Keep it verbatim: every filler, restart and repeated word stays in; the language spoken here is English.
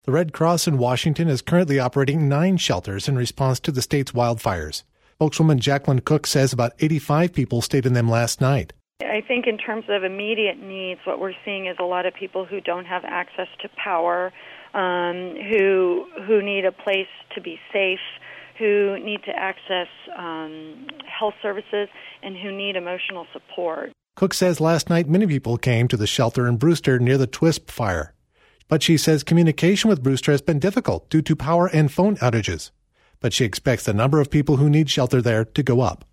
The Red Cross in Washington is currently operating nine shelters in response to the state's wildfires. Spokeswoman Jacqueline Cook says about eighty-five people stayed in them last night. I think in terms of immediate needs, what we're seeing is a lot of people who don't have access to power, um, who who need a place to be safe, who need to access um, health services, and who need emotional support. Cook says last night many people came to the shelter in Brewster near the Twisp fire. But she says communication with Brewster has been difficult due to power and phone outages. But she expects the number of people who need shelter there to go up.